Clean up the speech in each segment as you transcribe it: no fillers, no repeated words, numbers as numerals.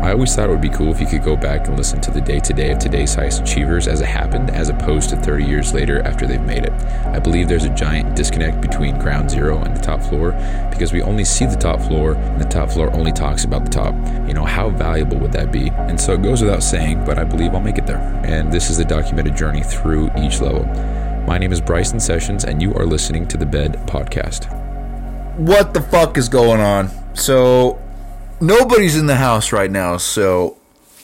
I always thought it would be cool if you could go back and listen to the day-to-day of today's highest achievers as it happened, as opposed to 30 years later after they've made it. I believe there's a giant disconnect between ground zero and the top floor because we only see the top floor and the top floor only talks about the top. You know, how valuable would that be? And so it goes without saying, but I believe I'll make it there. And this is the documented journey through each level. My name is Bryson Sessions, and you are listening to the Bed Podcast. What the fuck is going on? So, nobody's in the house right now, so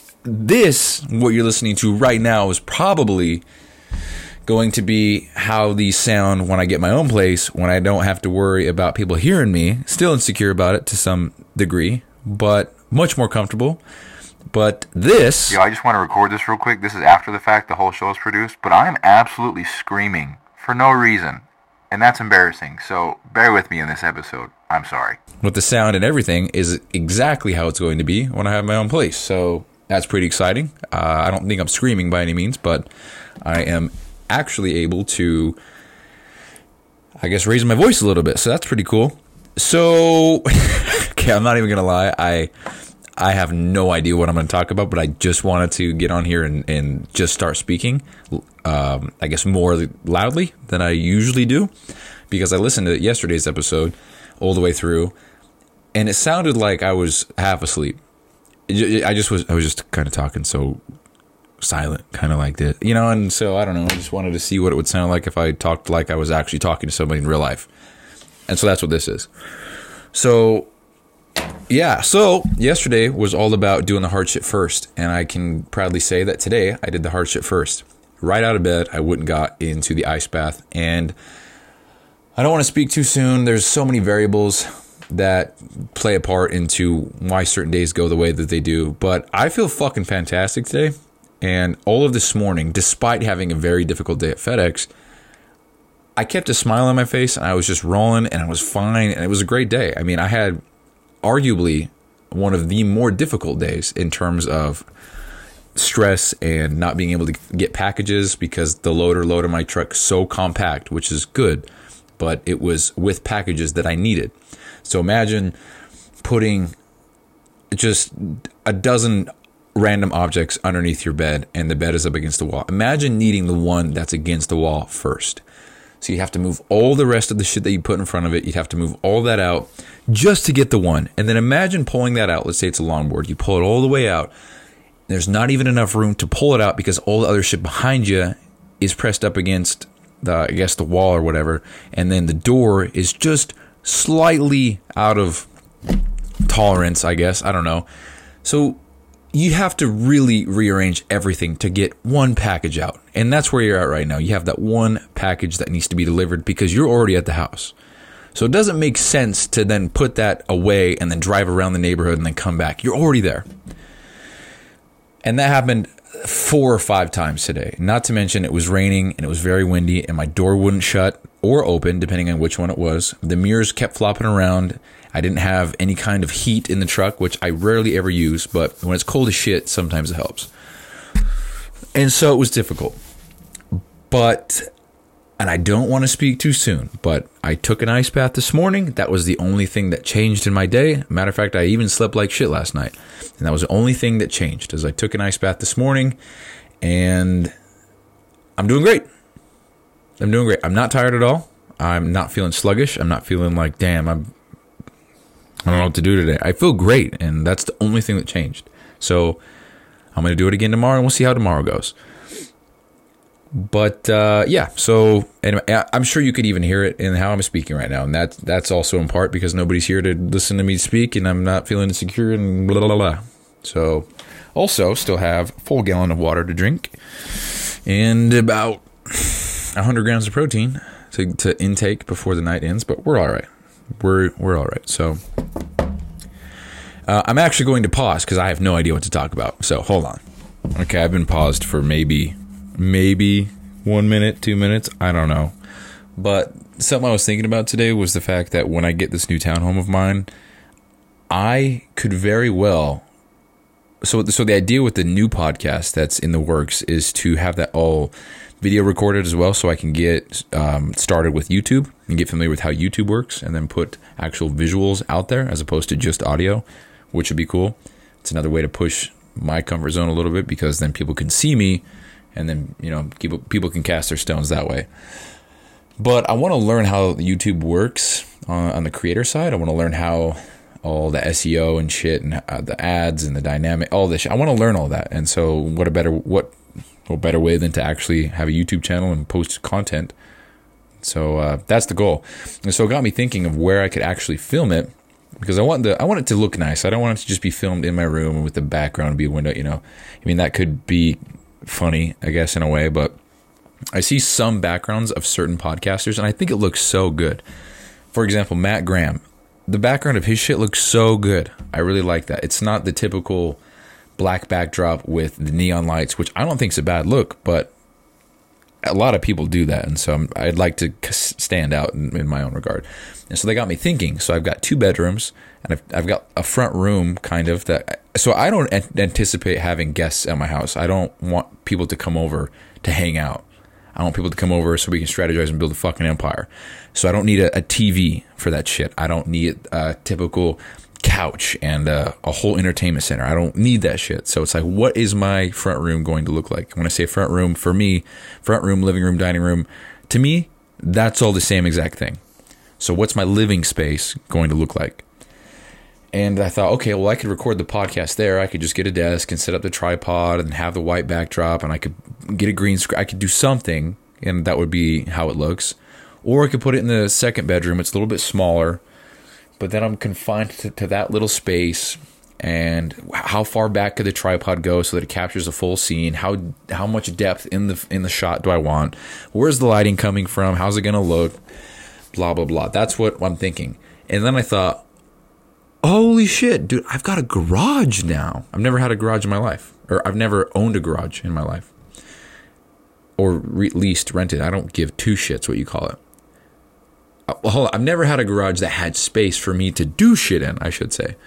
what you're listening to right now is probably going to be how these sound when I get my own place, when I don't have to worry about people hearing me. Still insecure about it to some degree, but much more comfortable. But this... Yo, I just want to record this real quick. This is after the fact. The whole show is produced. But I'm absolutely screaming for no reason. And that's embarrassing. So bear with me in this episode. I'm sorry. With the sound and everything is exactly how it's going to be when I have my own place. So that's pretty exciting. I don't think I'm screaming by any means, but I am actually able to, I guess, raise my voice a little bit. So that's pretty cool. So, okay, I'm not even going to lie. I have no idea what I'm going to talk about, but I just wanted to get on here and just start speaking, I guess, more loudly than I usually do, because I listened to yesterday's episode all the way through, and it sounded like I was half asleep. I was just kind of talking so silent, kind of like that, you know, and so I don't know, I just wanted to see what it would sound like if I talked like I was actually talking to somebody in real life. And so that's what this is. So yeah, so yesterday was all about doing the hard shit first, and I can proudly say that today I did the hard shit first. Right out of bed, I went and got into the ice bath, and I don't want to speak too soon. There's so many variables that play a part into why certain days go the way that they do, but I feel fucking fantastic today, and all of this morning, despite having a very difficult day at FedEx, I kept a smile on my face, and I was just rolling, and I was fine, and it was a great day. I mean, I had arguably one of the more difficult days in terms of stress and not being able to get packages because the load of my truck is so compact, which is good, but it was with packages that I needed. So imagine putting just a dozen random objects underneath your bed and the bed is up against the wall. Imagine needing the one that's against the wall first. So you have to move all the rest of the shit that you put in front of it. You'd have to move all that out just to get the one. And then imagine pulling that out. Let's say it's a longboard. You pull it all the way out. There's not even enough room to pull it out because all the other shit behind you is pressed up against the wall or whatever. And then the door is just slightly out of tolerance, I guess. I don't know. So you have to really rearrange everything to get one package out. And that's where you're at right now. You have that one package that needs to be delivered because you're already at the house. So it doesn't make sense to then put that away and then drive around the neighborhood and then come back. You're already there. And that happened 4 or 5 times today. Not to mention it was raining and it was very windy and my door wouldn't shut or open depending on which one it was. The mirrors kept flopping around. I didn't have any kind of heat in the truck, which I rarely ever use, but when it's cold as shit, sometimes it helps. And so it was difficult. And I don't want to speak too soon, but I took an ice bath this morning. That was the only thing that changed in my day. Matter of fact, I even slept like shit last night. And that was the only thing that changed, is I took an ice bath this morning, and I'm doing great. I'm doing great. I'm not tired at all. I'm not feeling sluggish. I'm not feeling like, damn, I don't know what to do today. I feel great, and that's the only thing that changed. So I'm going to do it again tomorrow, and we'll see how tomorrow goes. But yeah, so anyway, I'm sure you could even hear it in how I'm speaking right now, and that's also in part because nobody's here to listen to me speak, and I'm not feeling insecure and blah, blah, blah. So also still have a full gallon of water to drink and about 100 grams of protein to intake before the night ends, but we're all right. We're all right. So I'm actually going to pause because I have no idea what to talk about. So hold on. Okay, I've been paused for maybe 1 minute, 2 minutes. I don't know. But something I was thinking about today was the fact that when I get this new townhome of mine, I could very well. So the idea with the new podcast that's in the works is to have that all video recorded as well, so I can get started with YouTube and get familiar with how YouTube works, and then put actual visuals out there as opposed to just audio, which would be cool. It's another way to push my comfort zone a little bit, because then people can see me, and then, you know, people can cast their stones that way. But I want to learn how YouTube works on the creator side. I want to learn how all the SEO and shit, and the ads and the dynamic, all this shit. I want to learn all that. And so what better way than to actually have a YouTube channel and post content. So that's the goal. And so it got me thinking of where I could actually film it, because I want it to look nice. I don't want it to just be filmed in my room with the background be a window, you know. I mean, that could be funny, I guess, in a way, but I see some backgrounds of certain podcasters, and I think it looks so good. For example, Matt Graham. The background of his shit looks so good. I really like that. It's not the typical black backdrop with the neon lights, which I don't think is a bad look, but a lot of people do that, and so I'd like to stand out in my own regard. And so they got me thinking. So I've got 2 bedrooms, and I've got a front room, kind of, that. So I don't anticipate having guests at my house. I don't want people to come over to hang out. I want people to come over so we can strategize and build a fucking empire. So I don't need a TV for that shit. I don't need a typical couch and a whole entertainment center. I don't need that shit. So it's like, what is my front room going to look like? When I say front room, for me, front room, living room, dining room, to me, that's all the same exact thing. So what's my living space going to look like? And I thought, okay, well, I could record the podcast there. I could just get a desk and set up the tripod and have the white backdrop, and I could get a green screen. I could do something, and that would be how it looks. Or I could put it in the second bedroom. It's a little bit smaller, but then I'm confined to that little space. And how far back could the tripod go so that it captures a full scene? How much depth in the shot do I want? Where's the lighting coming from? How's it going to look? Blah, blah, blah. That's what I'm thinking. And then I thought, holy shit, dude, I've got a garage now. I've never had a garage in my life. Or I've never owned a garage in my life. Or leased, rented. I don't give 2 shits what you call it. Well, hold on. I've never had a garage that had space for me to do shit in, I should say.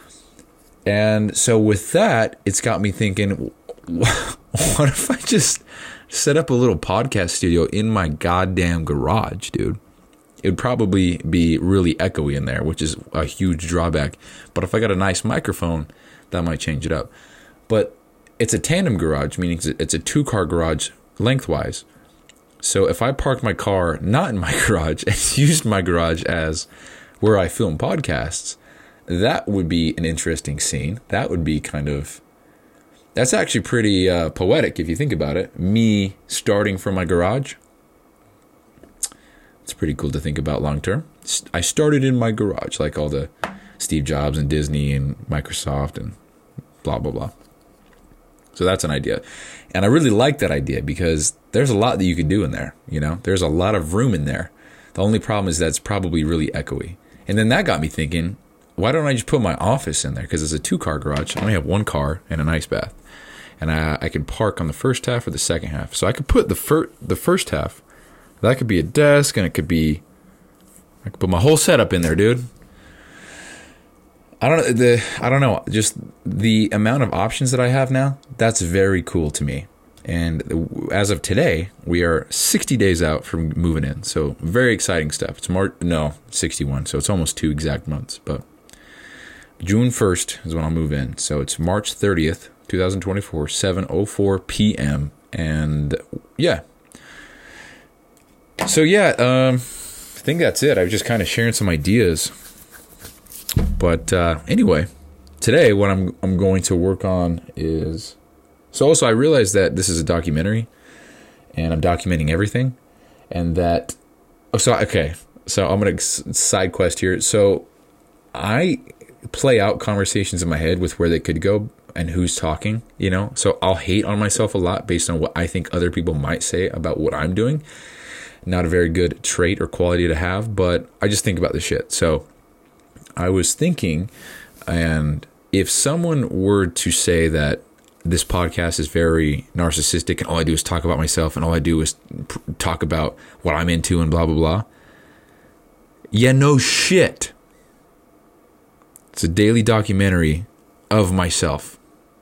And so with that, it's got me thinking, what if I just set up a little podcast studio in my goddamn garage, dude? It would probably be really echoey in there, which is a huge drawback. But if I got a nice microphone, that might change it up. But it's a tandem garage, meaning it's a 2-car garage lengthwise. So if I park my car not in my garage and used my garage as where I film podcasts, that would be an interesting scene. That would be that's actually pretty poetic if you think about it. Me starting from my garage. It's pretty cool to think about long term. I started in my garage, like all the Steve Jobs and Disney and Microsoft and blah, blah, blah. So that's an idea. And I really like that idea because there's a lot that you could do in there. You know, there's a lot of room in there. The only problem is that it's probably really echoey. And then that got me thinking, why don't I just put my office in there? Because it's a 2-car garage. I only have 1 car and an ice bath. And I can park on the first half or the second half. So I could put the first half. That could be a desk, and I could put my whole setup in there, dude. I don't know. Just the amount of options that I have now, that's very cool to me. And as of today, we are 60 days out from moving in. So very exciting stuff. It's 61. So it's almost 2 exact months. But June 1st is when I'll move in. So it's March 30th, 2024, 7:04 p.m. And yeah. So yeah, I think that's it. I was just kind of sharing some ideas. But anyway, today what I'm going to work on is... So also I realized that this is a documentary, and I'm documenting everything, and that... So I'm going to side quest here. So I play out conversations in my head with where they could go and who's talking, you know? So I'll hate on myself a lot based on what I think other people might say about what I'm doing. Not a very good trait or quality to have, but I just think about this shit. So I was thinking, and if someone were to say that this podcast is very narcissistic and all I do is talk about myself and all I do is talk about what I'm into and blah, blah, blah. Yeah, no shit. It's a daily documentary of myself.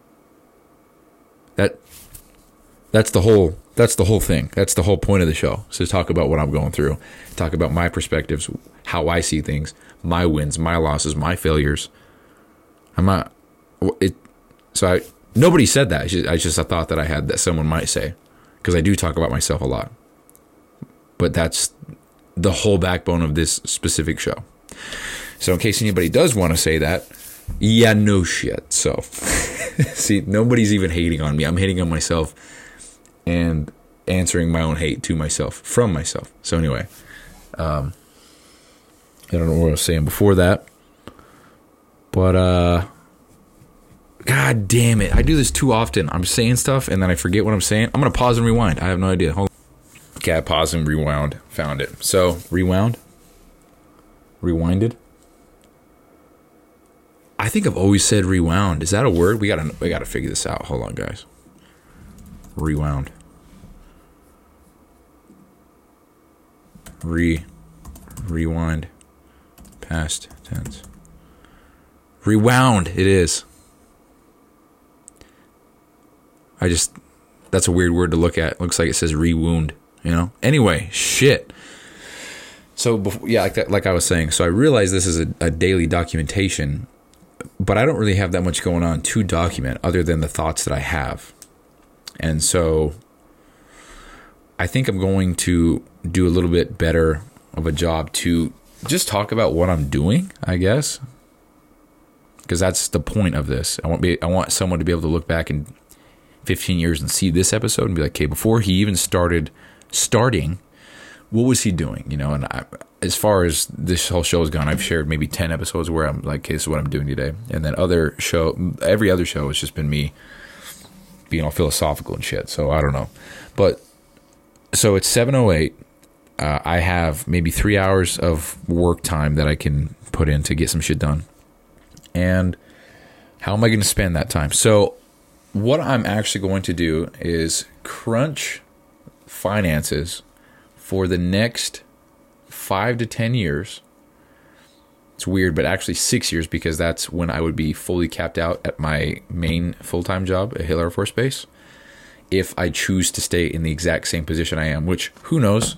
That's the whole thing. That's the whole point of the show. So to talk about what I'm going through, talk about my perspectives, how I see things, my wins, my losses, my failures. So nobody said that. I thought that I had that someone might say, because I do talk about myself a lot. But that's the whole backbone of this specific show. So in case anybody does want to say that, yeah, no shit. So see, nobody's even hating on me. I'm hating on myself and answering my own hate to myself from myself. So anyway, I don't know what I was saying before that, but God damn it, I do this too often. I'm saying stuff and then I forget what I'm saying. I'm gonna pause and rewind. I have no idea. Hold on. Okay, I paused and rewound. Found it. So rewinded. I think I've always said rewound. Is that a word? We gotta figure this out. Hold on, guys. Rewound. Rewind. Past tense. Rewound. It is. That's a weird word to look at. It looks like it says rewound, you know? Anyway, shit. So, like I was saying, so I realize this is a daily documentation, but I don't really have that much going on to document other than the thoughts that I have. And so I think I'm going to do a little bit better of a job to just talk about what I'm doing, I guess. Because that's the point of this. I want someone to be able to look back in 15 years and see this episode and be like, okay, before he even starting, what was he doing? You know, and as far as this whole show has gone, I've shared maybe 10 episodes where I'm like, okay, this is what I'm doing today. And then every other show has just been me being all philosophical and shit. So I don't know. But so it's 7:08. I have maybe 3 hours of work time that I can put in to get some shit done. And how am I going to spend that time? So what I'm actually going to do is crunch finances for the next 5 to 10 years. It's weird, but actually 6 years, because that's when I would be fully capped out at my main full-time job at Hill Air Force Base, if I choose to stay in the exact same position I am, which who knows.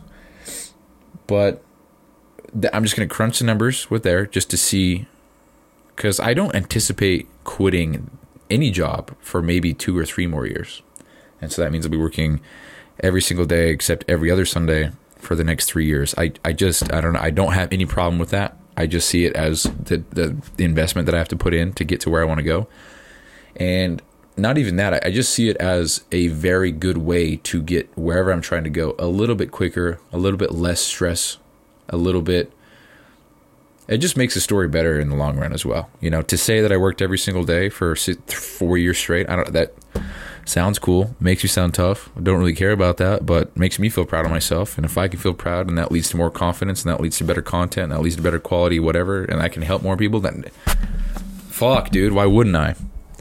But I'm just going to crunch the numbers with there just to see, because I don't anticipate quitting any job for maybe 2 or 3 more years. And so that means I'll be working every single day except every other Sunday for the next 3 years. I don't know. I don't have any problem with that. I just see it as the investment that I have to put in to get to where I want to go. And not even that, I just see it as a very good way to get wherever I'm trying to go a little bit quicker, a little bit less stress, a little bit. It just makes the story better in the long run as well. You know, to say that I worked every single day for 4 years straight, that sounds cool. Makes you sound tough. I don't really care about that, but makes me feel proud of myself. And if I can feel proud, and that leads to more confidence, and that leads to better content, and that leads to better quality, whatever, and I can help more people, then fuck, dude, why wouldn't I?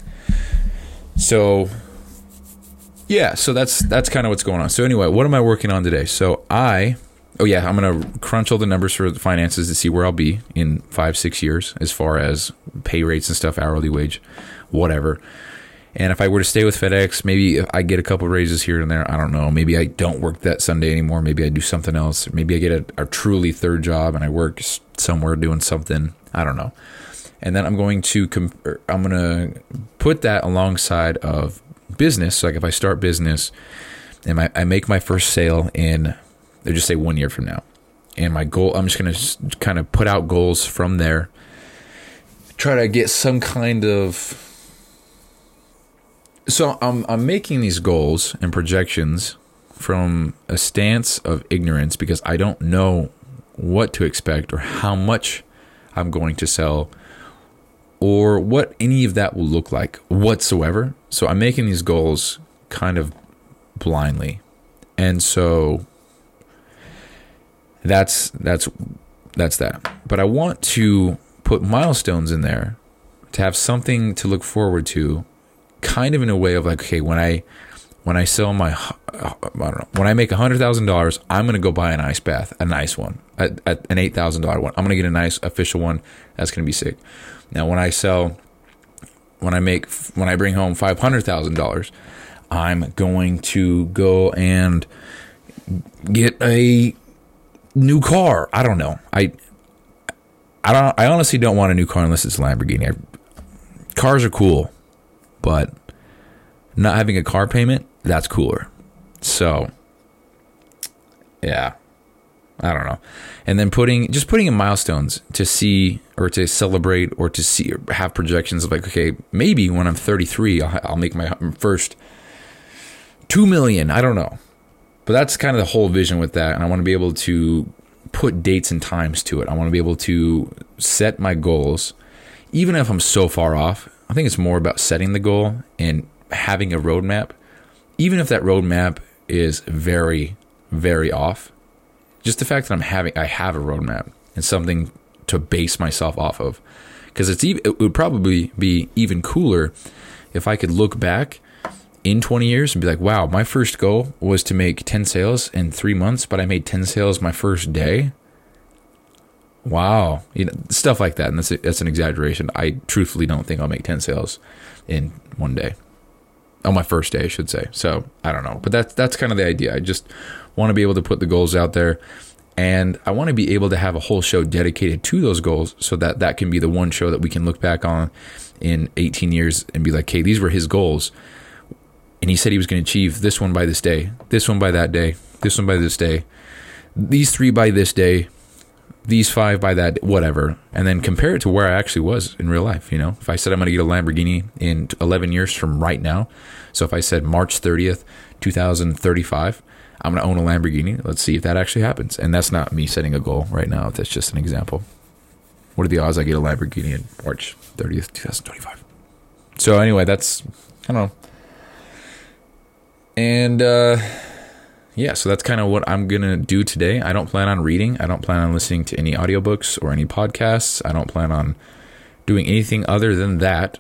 So yeah, so that's kind of what's going on. So anyway, what am I working on today? So I'm going to crunch all the numbers for the finances to see where I'll be in 5-6 years as far as pay rates and stuff, hourly wage, whatever. And if I were to stay with FedEx, maybe I get a couple raises here and there. I don't know. Maybe I don't work that Sunday anymore. Maybe I do something else. Maybe I get a truly third job and I work somewhere doing something. I don't know. And then I'm going to put that alongside of business. So like if I start business and I make my first sale in, let's just say 1 year from now, and my goal, I'm just going to kind of put out goals from there, try to get some kind of. So I'm making these goals and projections from a stance of ignorance, because I don't know what to expect or how much I'm going to sell or what any of that will look like whatsoever. So I'm making these goals kind of blindly. And so that's that. But I want to put milestones in there to have something to look forward to, kind of in a way of like, okay, when I sell my, I don't know, when I make $100,000, I'm going to go buy an ice bath, a nice one, at an $8,000 one. I'm going to get a nice official one. That's going to be sick. Now, when I bring home $500,000, I'm going to go and get a new car. I don't know. I honestly don't want a new car unless it's a Lamborghini. Cars are cool, but not having a car payment, that's cooler. So, yeah, I don't know. And then putting in milestones to see or to celebrate or to see or have projections of like, okay, maybe when I'm 33, I'll make my first 2 million. I don't know. But that's kind of the whole vision with that. And I want to be able to put dates and times to it. I want to be able to set my goals, even if I'm so far off. I think it's more about setting the goal and having a roadmap, even if that roadmap is very, very off. Just the fact that I have a roadmap and something to base myself off of, because it would probably be even cooler if I could look back in 20 years and be like, wow, my first goal was to make 10 sales in 3 months, but I made 10 sales my first day. Wow. Stuff like that. And that's an exaggeration. I truthfully don't think I'll make 10 sales in one day. On my first day, I should say. So I don't know, but that's kind of the idea. I just want to be able to put the goals out there, and I want to be able to have a whole show dedicated to those goals, so that can be the one show that we can look back on in 18 years and be like, hey, these were his goals. And he said he was going to achieve this one by this day, this one by that day, this one by this day, these 3 by this day, these 5 by that, whatever. And then compare it to where I actually was in real life. If I said I'm going to get a Lamborghini in 11 years from right now. So if I said March 30th, 2035, I'm going to own a Lamborghini. Let's see if that actually happens. And that's not me setting a goal right now. That's just an example. What are the odds I get a Lamborghini in March 30th, 2025? So anyway, that's, I don't know. And, yeah, so that's kind of what I'm going to do today. I don't plan on reading. I don't plan on listening to any audiobooks or any podcasts. I don't plan on doing anything other than that.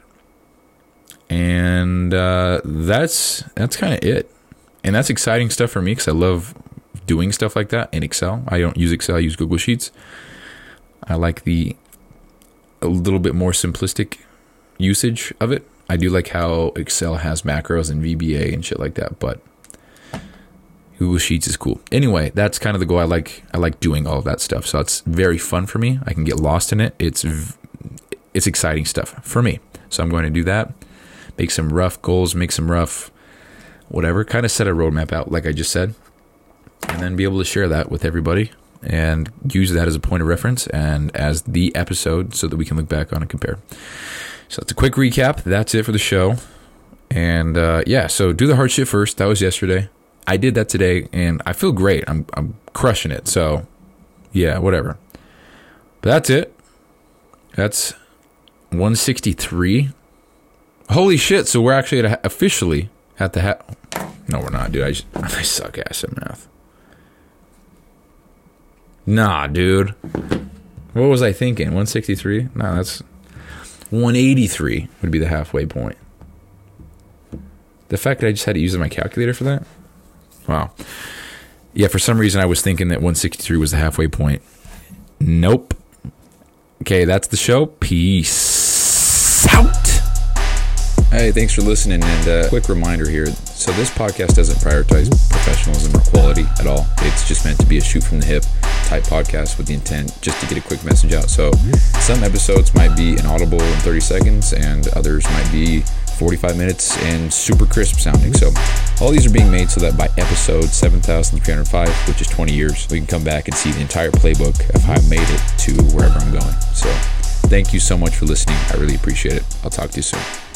And that's kind of it. And that's exciting stuff for me because I love doing stuff like that in Excel. I don't use Excel. I use Google Sheets. I like a little bit more simplistic usage of it. I do like how Excel has macros and VBA and shit like that, but Google Sheets is cool. Anyway, that's kind of the goal. I like doing all of that stuff. So it's very fun for me. I can get lost in it. It's exciting stuff for me. So I'm going to do that. Make some rough goals, make some rough whatever, kind of set a roadmap out like I just said, and then be able to share that with everybody and use that as a point of reference and as the episode so that we can look back on and compare. So that's a quick recap. That's it for the show. And yeah, so do the hard shit first. That was yesterday. I did that today, and I feel great. I'm crushing it. So yeah, whatever. But that's it. That's 163. Holy shit! So we're actually officially at the No, we're not, dude. I suck ass at math. Nah, dude. What was I thinking? 163? Nah, that's 183 would be the halfway point. The fact that I just had to use my calculator for that? Wow. Yeah, for some reason I was thinking that 163 was the halfway point. Nope. Okay, that's the show. Peace out. Hey, thanks for listening, and quick reminder here. So this podcast doesn't prioritize professionalism or quality at all. It's just meant to be a shoot from the hip type podcast with the intent just to get a quick message out. So some episodes might be inaudible in 30 seconds, and others might be 45 minutes and super crisp sounding. So all these are being made so that by episode 7,305, which is 20 years, we can come back and see the entire playbook of how I made it to wherever I'm going. So thank you so much for listening. I really appreciate it. I'll talk to you soon.